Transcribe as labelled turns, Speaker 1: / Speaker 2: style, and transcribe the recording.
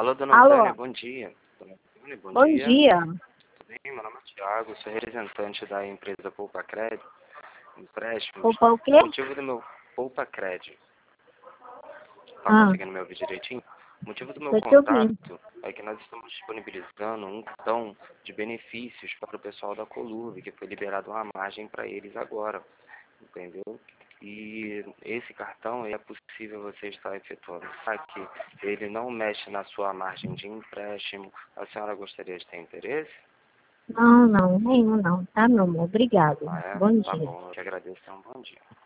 Speaker 1: Alô, dona Antônia,
Speaker 2: Alô,
Speaker 1: bom dia. Dona Antônia, bom
Speaker 2: bom
Speaker 1: dia.
Speaker 2: dia.
Speaker 1: Tudo bem? Meu nome é Thiago, sou representante da empresa Poupa Crédito, empréstimos.
Speaker 2: Opa, o quê?
Speaker 1: O motivo do meu Poupa Crédito, tá conseguindo me ouvir direitinho? O motivo do meu
Speaker 2: Tô te ouvindo.
Speaker 1: contato é que nós estamos disponibilizando um cartão de benefícios para o pessoal da Coluve, que foi liberado uma margem para eles agora, entendeu? E esse cartão é possível você estar efetuando saque, ele não mexe na sua margem de empréstimo. A senhora gostaria de ter interesse?
Speaker 2: Não, nenhum não, tá, meu amor? Obrigado.
Speaker 1: Ah, é?
Speaker 2: Bom
Speaker 1: Tá
Speaker 2: dia.
Speaker 1: bom, eu te agradeço, então, bom dia.